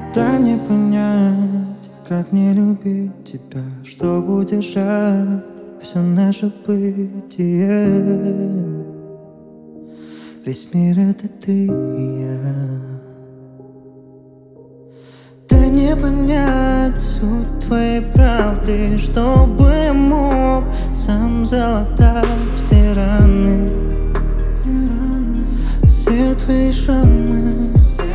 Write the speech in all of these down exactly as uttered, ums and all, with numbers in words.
Дай мне понять, как не любить тебя, чтобы удержать все наше бытие. Весь мир — это ты и я. Дай мне понять суть твоей правды, чтобы я мог сам залатать все раны, все твои шрамы.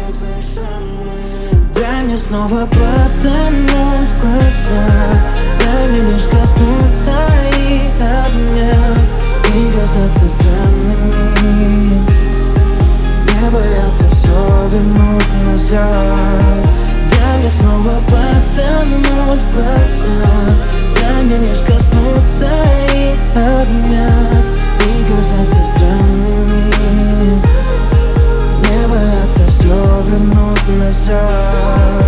Дай мне снова потонуть в глаза, дай мне лишь коснуться и обнять, и казаться странными, не бояться все вернуть назад. Дай мне снова потонуть в глаза, дай мне лишь коснуться и обнять, и казаться странными, не бояться все вернуть назад.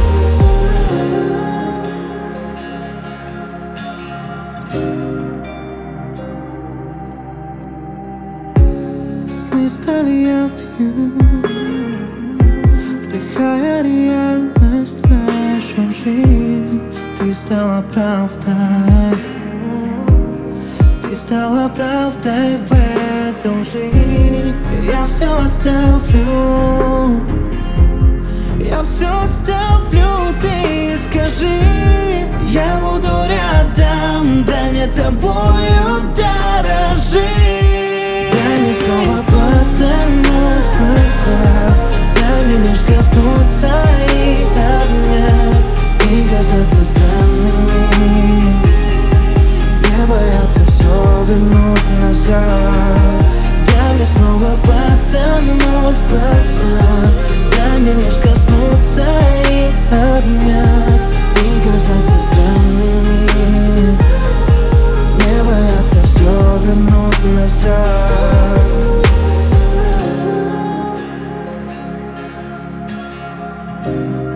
Сны стали явью, вдыхая реальность в нашу жизнь. Ты стала правдой, ты стала правдой в этой лжи. Я все оставлю, я все оставлю, ты скажи. Я буду рядом, дай мне тобою дорожить. Дай мне снова потонуть в глаза, дай мне лишь коснуться и обнять, и казаться странными, не бояться все вернуть назад. Дай мне снова потонуть в глаза, дай мне лишь коснуться и обнять, и казаться странными, не бояться все вернуть назад. Thank you.